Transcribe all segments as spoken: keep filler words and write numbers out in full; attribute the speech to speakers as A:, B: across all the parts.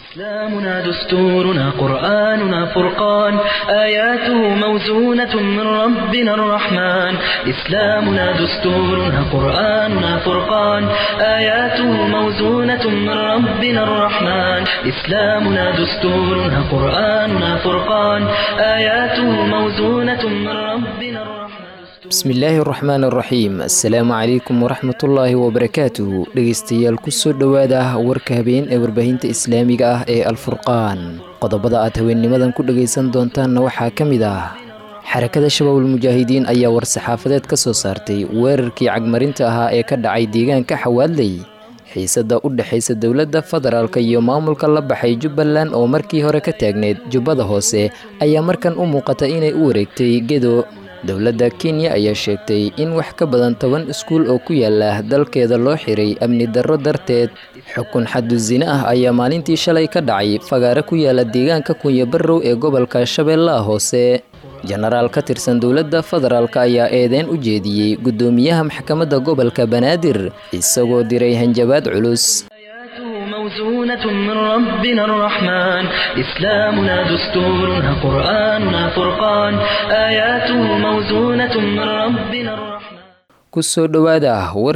A: إسلامنا دستورنا قرآننا فرقان آياته موزونة من ربنا الرحمن إسلامنا دستورنا قرآننا فرقان آياته موزونة من ربنا الرحمن إسلامنا دستورنا قرآننا فرقان آياته موزونة من ربنا الرحمن
B: بسم الله الرحمن الرحيم السلام عليكم ورحمة الله وبركاته dhegeystayaal kusoo dhawaada warka habeen ee warbaahinta islaamiga ah ee alfurqaan qodobada aad haweenimadan ku dhageysan doontaanna waxaa ka mid ah xarakada shabaabul mujaahidiin ayaa war saxaafadeed ka soo saartay weerarkii cagmarinta ahaa ee ka dhacay deegaanka xawaadley xiisada u dhaxaysa dowladda federaalka iyo maamulka la baxay Jubbaland oo markii hore ka taagneed Jubbada Hoose ayaa markan u muuqata inay u wareegtay gedo dowladda Kenya ayaa sheegtay in wax ka badan toban iskuul oo ku yaala dalkeeda loo xiray amni darro darteed xukun xad zina ah ayaa maalintii shalay ka dhacay fagaare ku yaala deegaanka Kunya Barrow ee gobolka Shabeellaha Hoose jenaraal ka tirsan dowladda federaalka ayaa eedeyn u jeediyay gudoomiyaha maxkamadda gobolka Banaadir isagoo diray hanjabaad culus
A: موزونة من ربنا الرحمن إسلامنا دستورنا قرآننا فرقان آياته موزونة من ربنا الرحمن
B: kusoo dhawaada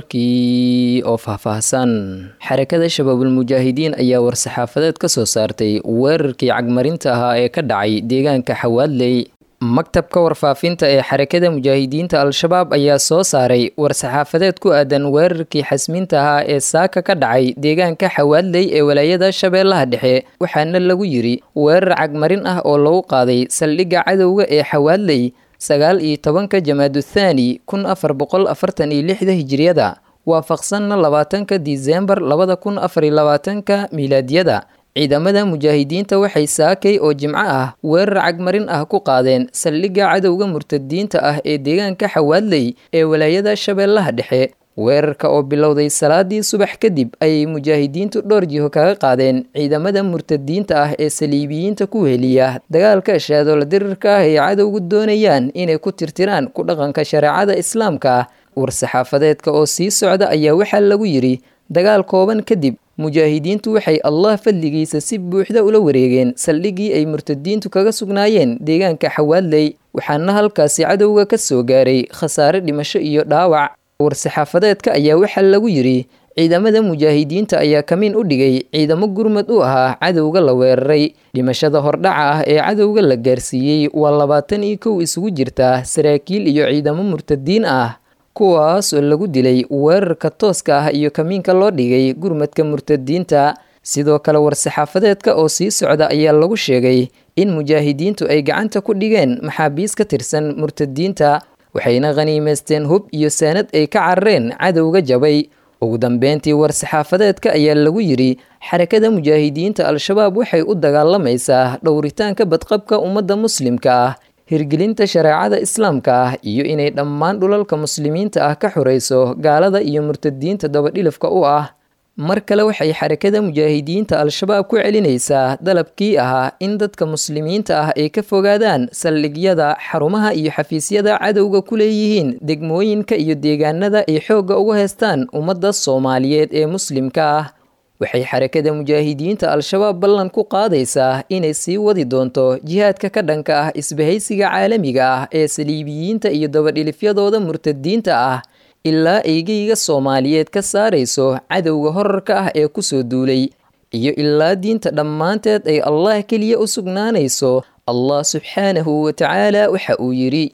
B: warkii oo faahfaahsan xarakada shabaabul mujaahidiin ayaa war saxaafadeed ka soo saartay weerarkii cagmarinta ahaa ee ka dhacay deegaanka xawaadley maktabka warfaafinta ee xarakada mujaahidiinta al-shabaab ayaa soo saaray war saxaafadeed ku aadan weerarkii xasminta ahaa ee saaka ka dhacay deegaanka xawaadley ee walaayada Shabeellaha Dhexe waxaana lagu yiri weerar cagmarin ah oo lagu qaaday saldhigga cadowga ee xawaadley sagaal iyo tobanka Jamaadu Thani kun afar boqol afartan iyo lix hijriyada waafaqsanna labaatanka Diseembar labada kun afar iyo labaatanka miilaadiyada ciidamada mujaahidiinta waxay saakay oo jimco ah weerar cagmarin ah ku qaadeen saldhigga cadowga murtadiinta ah ee deegaanka xawaadley ee walaayada Shabeellaha Dhexe weerarka oo bilowday salaadii subax kadib ay mujaahidiintu dhowr jiho kaga qaadeen ciidamada murtadiinta ah ee saliibiyiinta ku heliya dagaalka shaadola dirirka ah ee cadowgu doonayaan inay ku tirtiraan ku dhaqanka shareecada islaamka war saxaafadeedka oo sii socda ayaa waxaa lagu yiri dagaal kooban kadib mujaahidiintu waxay Allah fadligiisa si buuxda ula wareegeen saldhigii ay murtadiintu kaga sugnaayeen deegaanka xawaadley waxaana halkaasi cadowga ka soo gaaray khasaare dhimasho iyo dhaawac war saxaafadeedka ayaa waxaa lagu yiri ciidamada mujaahidiinta ayaa kamin u dhigay ciidamo gurmad u ahaa cadowga la weeraray dhimashada hordhaca ah ee cadowga la gaarsiiyey waa labaatan iyo kow isugu jirta saraakiil iyo ciidamo murtadiin ah kuwaas oo lagu dilay weerarka tooska ah iyo kamiinka loo dhigay gurmadka murtadiinta sidoo kale war saxaafadeedka oo sii socda ayaa lagu sheegay in mujaahidiintu ay gacanta ku dhigeen maxaabiis ka tirsan murtadiinta waxayna qaniimeysteen hub iyo saanad ay ka carareen cadowga jabay ugu dambeyntii war saxaafadeedka ayaa lagu yiri xarakada mujaahidiinta al-shabaab waxay u dagaalamaysaa dhowritaanka badqabka ummadda muslimka ah hirgelinta shareecada islaamka ah iyo inay dhammaan dhulalka muslimiinta ah ka xurayso gaalada iyo murtadiinta dabadhilafka u ah mar kale waxay xarakada mujaahidiinta al-shabaab ku celinaysaa dalabkii ahaa in dadka muslimiinta ah ay ka fogaadaan saldhigyada xarumaha iyo xafiisyada cadowga ku leeyihiin degmooyinka iyo deegaanada ay xoogga uga haystaan ummadda Soomaaliyeed ee muslimka ah waxay xarakada mujaahidiinta al-shabaab ballan ku qaadaysaa inay sii wadi doonto jihaadka ka dhanka ah isbahaysiga caalamiga ah ee saliibiyiinta iyo dabadhilifyadooda murtadiinta ah ilaa eygayga Soomaaliyeed ka saarayso cadowga horarka ah ee ku soo duulay iyo ilaa diinta dhammaanteed ay Allah kaliya u sugnaanayso Allah subhanahu wa ta'ala waxa uu yiri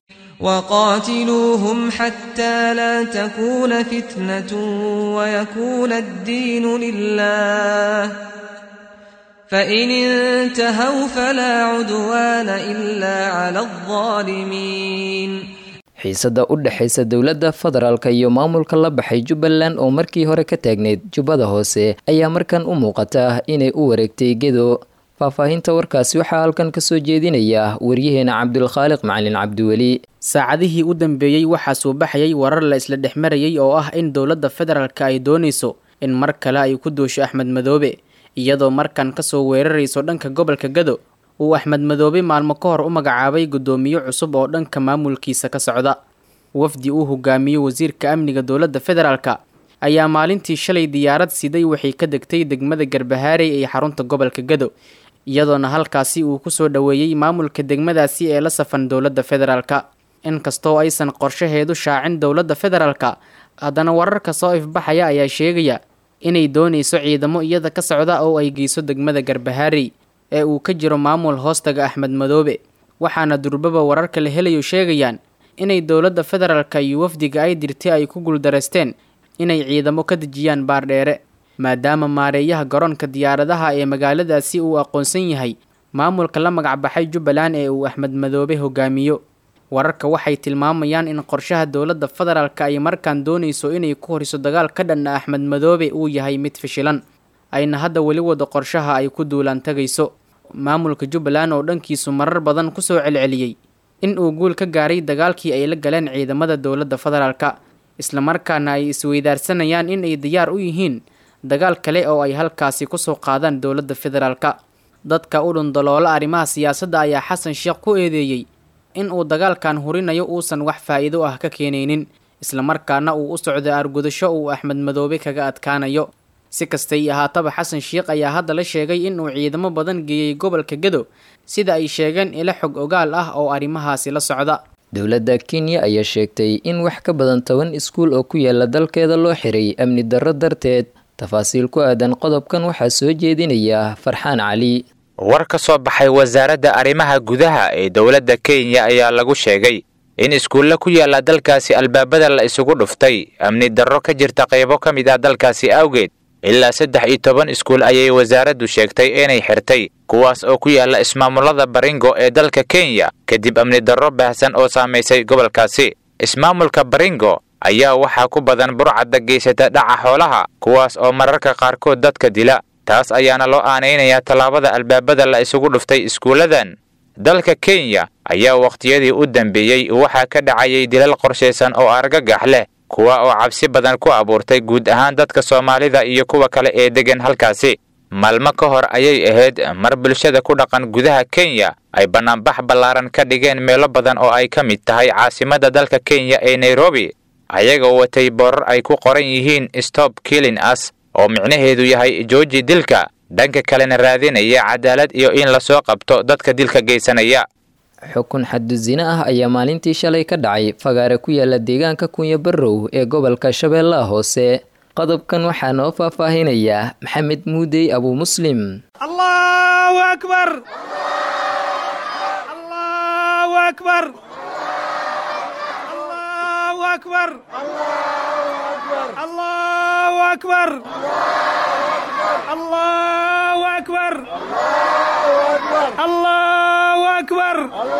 C: وقاتلوهم حتى لا تكون فتنة ويكون الدين لله فإن انتهوا فلا عدوان إلا على الظالمين
B: xiisada u dhaxaysa dowladda federaalka iyo maamulka la baxay Jubbaland oo markii hore ka taagneed Jubbada Hoose ayaa markan u muuqata inay u wareegtay gedo faahfaahinta warkaasi waxaa halkan ka soo jeedinaya waryaheena Cabdulkhaaliq Macalin Cabdiwali
D: saacadihii u dambeeyay waxaa soo baxayay warar la isla dhexmarayay oo ah in dowladda federaalka ay doonayso in mar kale ay ku doosho Axmed Madoobe iyadoo markan ka soo weerarayso dhanka gobolka Gado uu Axmed Madoobe maalmo ka hor u magacaabay gudoomiye cusub oo dhanka maamulkiisa ka socda wafdi uu hogaamiyo wasiirka amniga dowladda federaalka ayaa maalintii shalay diyaarad siday waxay ka degtay degmada Garbahaarey ee xarunta gobolka Gado iyadoona halkaasi uu ku soo dhaweeyay maamulka degmadaasi ee la safan dowladda federaalka inkastoo aysan qorshaheedu shaacin dowladda federaalka haddana wararka soo ifbaxaya ayaa sheegaya inay doonayso ciidamo iyada ka socda oo ay geyso degmada Garbahaarey ee uu ka jiro maamul hoostaga Axmed Madoobe waxaana durbaba wararka la helayo sheegayaan inay dowladda federaalka iyo wafdiga ay dirtay ay ku guuldareysteen inay ciidamo ka dejiyaan Baardheere maadaama maareeyaha garoonka diyaaradaha ee magaaladaasi uu aqoonsan yahay maamulka la magac baxay Jubbaland ee uu Axmed Madoobe hogaamiyo wararka waxay tilmaamayaan in qorshaha dowladda federaalka ay markaan doonayso inay ku horiso dagaal ka dhan ah Axmed Madoobe uu yahay mid fashilan ayna hadda wali wada qorshaha ay ku duulaan tagayso maamulka Jubbaland oo dhankiisu marar badan ku soo celceliyay in uu guul ka gaaray dagaalkii ay la galeen ciidamada dowladda federaalka isla markaana ay isweydaarsanayaan in ay diyaar u yihiin dagaal kale oo ay halkaasi ku soo qaadaan dowladda federaalka dadka u dhundaloola arrimaha siyaasadda ayaa Xasan Sheekh ku eedeeyay in uu dagaalkan hurinayo uusan wax faa'iido ah ka keenaynin isla markaana uu u socdo argudasho uu Axmed Madoobe kaga adkaanayo si kastay ahaataba Xasan Sheekh ayaa hadda la sheegay in uu ciidamo badan geeyay gobolka Gado sida ay sheegeen ila xog ogaal ah oo arrimahaasi la socda
B: dowladda Kenya ayaa sheegtay in wax ka badan toban iskuul oo ku yaala dalkeeda loo xiray amni darro darteed tafaasiil ku aadan qodobkan waxaa soo jeedinaya Farxaan Cali
E: war ka soo baxay wasaaradda arrimaha gudaha ee dowladda Kenya ayaa lagu sheegay in iskuulla ku yaala dalkaasi albaabada la isugu dhuftay amni darro ka jirta qaybo ka mid ah dalkaasi awgeed ilaa saddex iyo toban iskuul ayay wasaaraddu sheegtay inay xirtay kuwaas oo ku yaala ismaamulada Baringo ee dalka Kenya kadib amni darro baahsan oo saameysay gobolkaasi ismaamulka Baringo ayaa waxaa ku badan burcadda geysata dhaca xoolaha kuwaas oo mararka qaarkood dadka dila taas ayaana loo aaneynayaa tallaabada albaabada la isugu dhuftay iskuuladan dalka Kenya ayaa waqtiyadii u dambeeyay waxaa ka dhacayay dilal qorsheysan oo argagax leh kuwa oo cabsi badan ku abuurtay guud ahaan dadka Soomaalida iyo kuwa kale ee degan halkaasi maalmo ka hor ayay ahayd mar bulshada ku dhaqan gudaha Kenya ay banaanbax ballaaran ka dhigeen meelo badan oo ay ka mid tahay caasimadda dalka Kenya ee Nairobi ayagoo watay boorar ay ku qoran yihiin Stop Killing Us oo micnaheedu yahay jooji dilka dhanka kalena raadinaya cadaalad iyo in la soo qabto dadka dilka geysanaya
B: xukun xad zina ah ayaa maalintii shalay ka dhacay fagaare ku yaala deegaanka Kunya Barrow ee gobolka Shabeellaha Hoose qodobkan waxaa noo faahfaahinaya Maxamed Muudey Abu Muslim
F: Allahu akbar Allahu akbar Allahu akbar Allahu akbar Allahu akbar Allahu akbar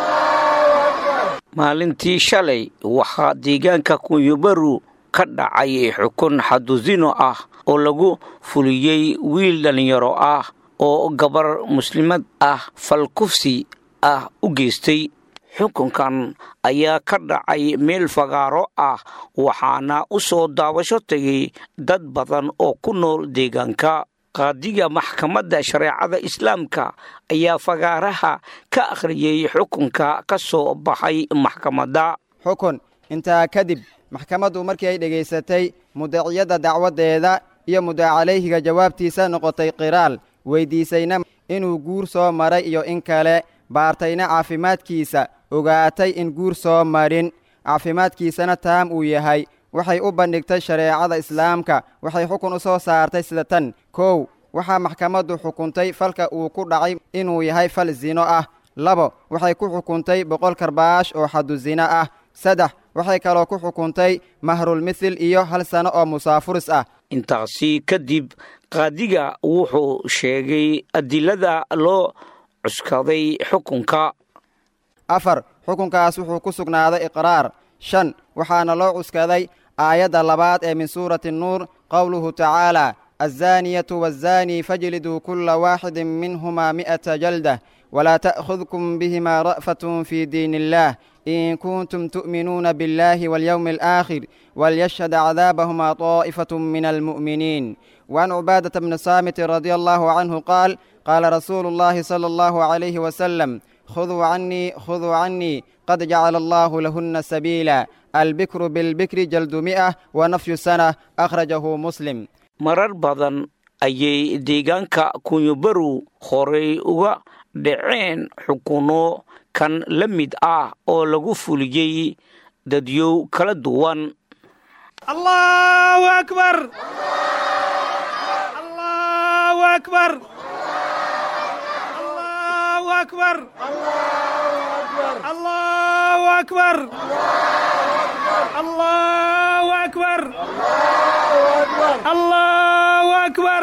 G: maalintii shalay waxaa deegaanka Kunya Barrow ka dhacay xukun xaduzino ah oo lagu fuliyay wiil dhalinyaro ah oo gabar muslimad ah falkufsi ah u geystay xukunkan ayaa ka dhacay meel fagaaro ah waxaana u soo daawasho tagay dad badan oo ku nool deegaanka qaadiga maxkamadda shareecada islaamka ayaa fagaaraha ka akhriyay xukunka ka soo baxay maxkamadda
H: xukun intaa kadib maxkamaddu markii ay dhageysatay mudaciyada dacwadeeda iyo mudaacalayhiga jawaabtiisa noqotay qiraal weydiisayna inuu guur soo maray iyo in kale baartayna caafimaadkiisa ogaatay in guur soo marin caafimaadkiisana taam uu yahay waxay u bandhigtay shareecada islaamka waxay xukun u soo saartay sida tan kow waxaa maxkamaddu xukuntay falka uu ku dhacay inuu yahay fal zino ah labo waxay ku xukuntay boqol karbaash oo xadu zina ah saddex waxay kaloo ku xukuntay mahrul mithil iyo hal sano oo musaafuris ah
G: intaasi kadib qaadiga wuxuu sheegay adilada loo cuskaday xukunka
H: afar xukunkaas wuxuu ku sugnaaday iqraar shan waxaana loo cuskaday aayadda labaad ee min suurati nuur qowluhu tacaala الزانية والزاني فاجلدوا كل واحد منهما مئة جلدة ولا تأخذكم بهما رأفة في دين الله إن كنتم تؤمنون بالله واليوم الآخر وليشهد عذابهما طائفة من المؤمنين وعن عبادة بن صامت رضي الله عنه قال قال رسول الله صلى الله عليه وسلم خذوا عني خذوا عني قد جعل الله لهن سبيلا البكر بالبكر جلد مئة ونفي سنة أخرجه مسلم.
G: marar badan ayay deegaanka kunyobarow horey uga dhaceen xukuno kan la mid ah oo lagu fuliyey dadyow kala duwan.
F: allahu akbar allahu akbar allahu akbar allahu akbar allahu akbar allahu akbar.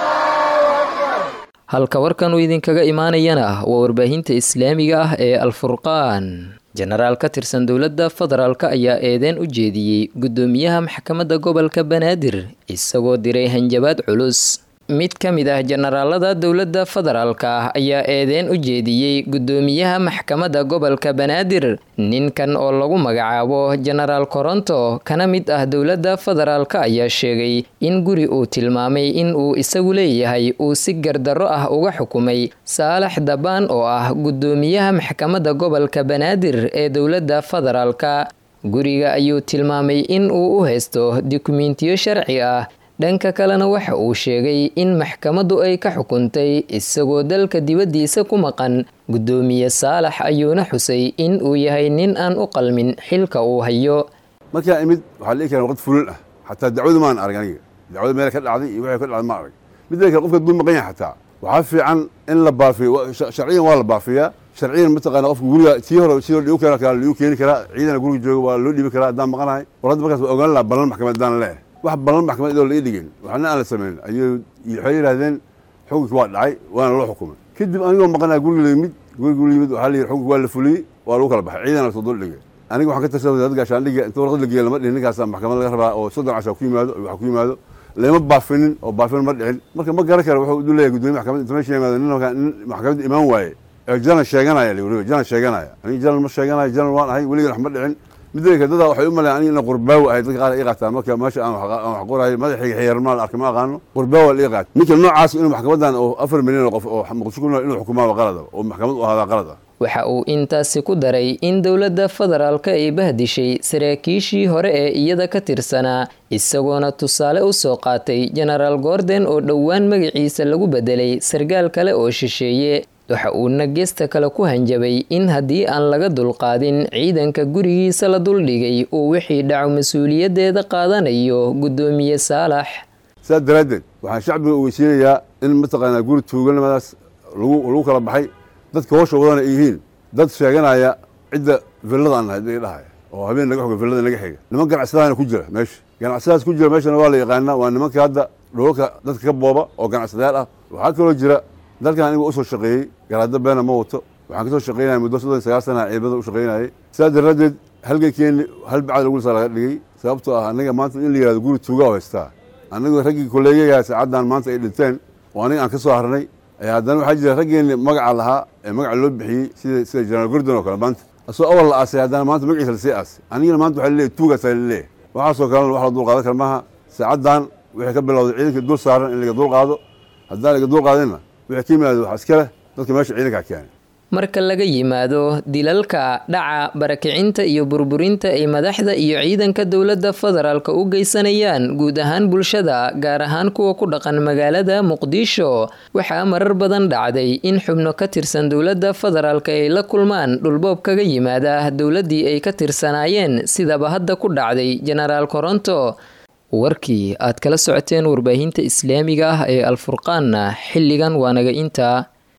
B: halka warkan uu idinkaga imaanayana waa warbaahinta islaamiga ah ee alfurqaan. jenaraal ka tirsan dowladda federaalka ayaa eedeyn u jeediyey guddoomiyaha maxkamadda gobolka banaadir isagoo diray hanjabaad culus. mid ka mid ah jenaraalada dowladda federaalka ah ayaa eedeyn u jeediyey guddoomiyaha maxkamadda gobolka banaadir ninkan oo lagu magacaabo jenaraal koronto kana mid ah dowladda federaalka ayaa sheegay in guri uu tilmaamay in uu isagu leeyahay uu si gardarro ah uga xukumay saalax dabaan oo ah guddoomiyaha maxkamadda gobolka banaadir ee dowladda federaalka. guriga ayuu tilmaamay in uu u haysto dukumentiyo sharci ah. dhanka kalena waxa uu sheegay in maxkamaddu ay ka xukuntay isagoo dalka dibaddiisa ku maqan. guddoomiye saalax ayuuna xusay in uu yahay nin aan u qalmin xilka uu hayo.
I: markaa imid waxaa la ii keenay waqti fulin ah xataa dacwadu maan arag aniga dacwada meel ka dhacday iyo wixii ka dhacday ma arag midda kale qofka duu maqan yahay xataa waxaa fiican in la baafiyo sharciyan waa la baafiyaa sharciyan mataqaana qofka guriga tii hore tii hore dhigu keena karaa ligu keeni karaa ciidana guriga jooga waa loo dhiibi karaa haddaan maqanahay war hadda markaas waa ogaan lahaa ballan maxkamad haddaan leeyahay wax ballan maxkamad idoo la ii dhigin waxna aan la samayn ayuu waxay yidhaahdeen xukunki waa dhacay waana loo xukumay kadib anigoo maqanaa guriga la yimid guriga la yimid waxaa la yidhi xukunki waa la fuliyey waa lagu kala baxay ciidana lasoo dul dhigay aniga waxaan ka tirsan dad gaashaandhiga inta warqad la geeyo lama dhihin ninkaasa maxkamad laga rabaa oo soddon casha ku yimaado wax ku yimaado lama baafinin oo baafin ma dhicin marka ma garan karo wuxuu u leeyahay guddoomiye maxkamad inta meesha yimaado nin maxkamadda imaan waaye ee jalan sheeganaya la yidhi jalan sheeganaya aniga jalan ma sheeganayo jalan waan ahay weligan wax ma dhicin midda kale dad waxay u maleeyaan aniga qurbaaw ahay dadka qaar ay qaataan marka meesha aan wax qorayo madaxiga xiyarmaal arkay ma aqaano qurbaaw la qaat ninka noocaas inuu maxkamadan oo afar milyan oo qof oo muqdisho ku nool inuu xukumaado qalad oo maxkamad u ahada qalad.
B: waxa uu intaasi ku daray in dowladda federaalka ay bahdishay saraakiishii hore ee iyada ka tirsanaa isagoona tusaale u soo qaatay jenaraal gordon oo dhowaan magaciisa lagu bedelay sargaal kale oo shisheeye. waxa uuna geesta kale ku hanjabay in haddii aan laga dulqaadin ciidanka gurigiisa la duldhigay uu wixii dhaco mas-uuliyaddeeda qaadanayo guddoomiye saalax.
I: sidaas daraaddeed waxaan shacbiga u weysiinayaa in mataqaanaa guri tuuganimadaas lagu kala baxay dadka howsha wadana ay yihiin dad sheeganaya cidda villada aan nahay dadka dhahaya oo habeen naga xoga villada naga xiga niman ganacsadaana ku jira meesha ganacsadaas ku jira meeshana waa la yaqaanaa waa nimanka hadda dhoolka dadka ka booba oo ganacsadayaal ah. waxaa kaloo jira dalkan aniga u soo shaqeeyey garaadda beena ma wato waxaan ka soo shaqeynaya muddo soddon sagaal sana ciidamada u shaqeynayay sidaas daraaddeed halgankeeni hal bacad lagu saa laga dhigay sababtoo ah aniga maanta in la yihahdo guri tuuga oo haystaa anigu raggii kolleegayaa saacaddan maanta ay dhinteen oo aniga aan ka soo harnay ayaa haddana waxaa jira raggeenni magaca lahaa ee magaca loo bixiyey sida sida jenaraal gordon oo kale maanta asoo awal la aasay haddana maanta magaciisa lasii aasay anigana maanta waxaa laleeyahay tuugaasaa laleeyahay waxaasoo kalena wax la dulqaadan kara maaha saacaddan wixii ka bilowday ciidankii dul saaran in laga dulqaado haddaan laga dulqaadinna wixii ka yimaado wax iska leh dadka meesha ciidankaa keenay.
B: marka laga yimaado dilalka dhaca barakicinta iyo burburinta ay madaxda iyo ciidanka dowladda federaalka u geysanayaan guud ahaan bulshada gaar ahaan kuwa ku dhaqan magaalada muqdisho waxaa marar badan dhacday in xubno ka tirsan dowladda federaalka ay la kulmaan dhulboob kaga yimaada dowladdii ay ka tirsanaayeen sidaba hadda ku dhacday jenaraal koronto. warkii aad kala socoteen warbaahinta islaamiga ah ee alfurqaanna xilligan waa naga intaa.